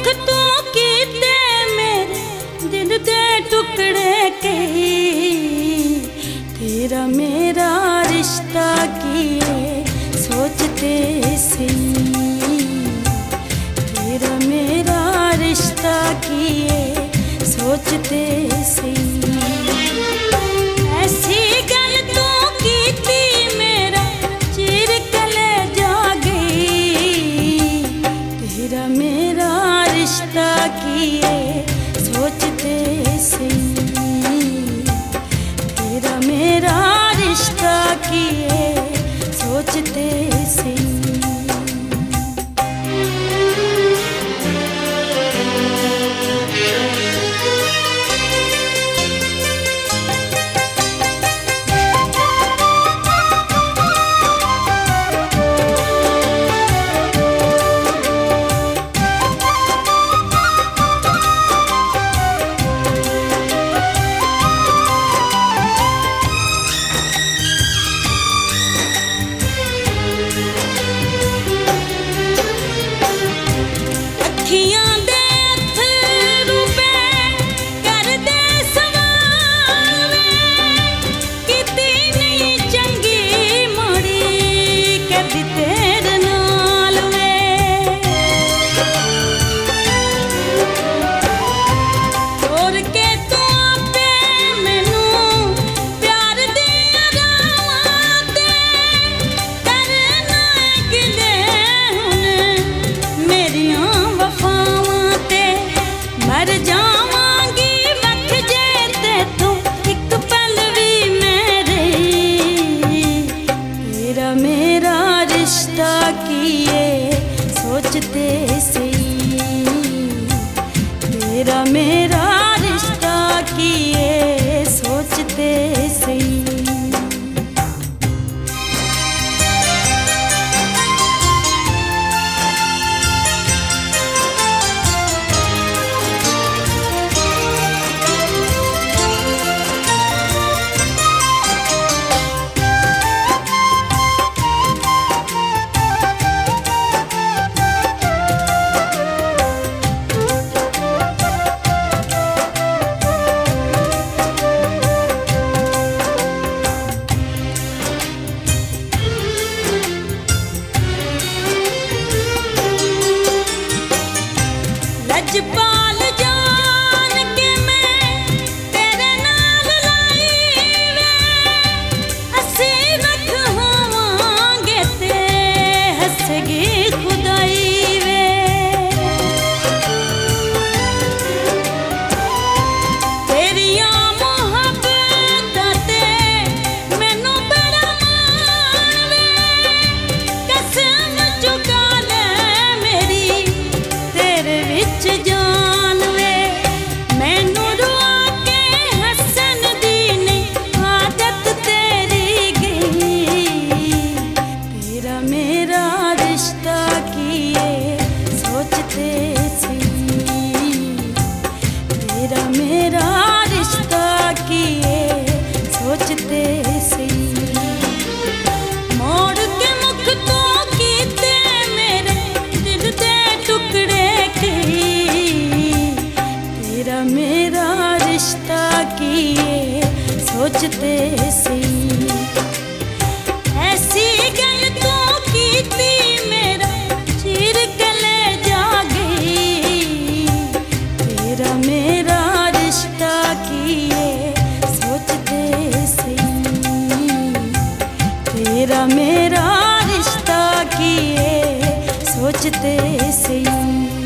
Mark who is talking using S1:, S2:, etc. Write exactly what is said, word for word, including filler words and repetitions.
S1: मुख तू कीते मेरे दिल दे टुकड़े के। तेरा मेरा रिश्ता किए सोचते सही, तेरा मेरा रिश्ता किए सोचते सही। ऐसी गल तू कीती मेरा चिर कले जागे। तेरा मेरा रिश्ता किए सोचते सही, तेरा मेरा रिश्ता किए सोचते सही। सोचते सही, तेरा मेरा रिश्ता किए सोचते सही। लजपाल जान के मैं तेरे नाल लाई वे, असी रख होवांगे ते हसगी खुदाई वे। तेरिया मुहब्बतां ते मैनू बड़ा मान वे, कसम चुका ले मेरी तेरे विच जान वे। मैनू रुआ के हसन दी नहीं आदत तेरी गई। तेरा मेरा रिश्ता किए सोचते सही, तेरा मेरा रिश्ता किए सोचते सही। मोड़ के मुख तो कीते मेरे दिल दे टुकड़े के। तेरा मेरा रिश्ता किए सोचते सही। ऐसी गल तू कीती मेरा चिर कले जागे। तेरा मेरा रिश्ता किए सोचते सही, तेरा मेरा रिश्ता किए सोचते सही।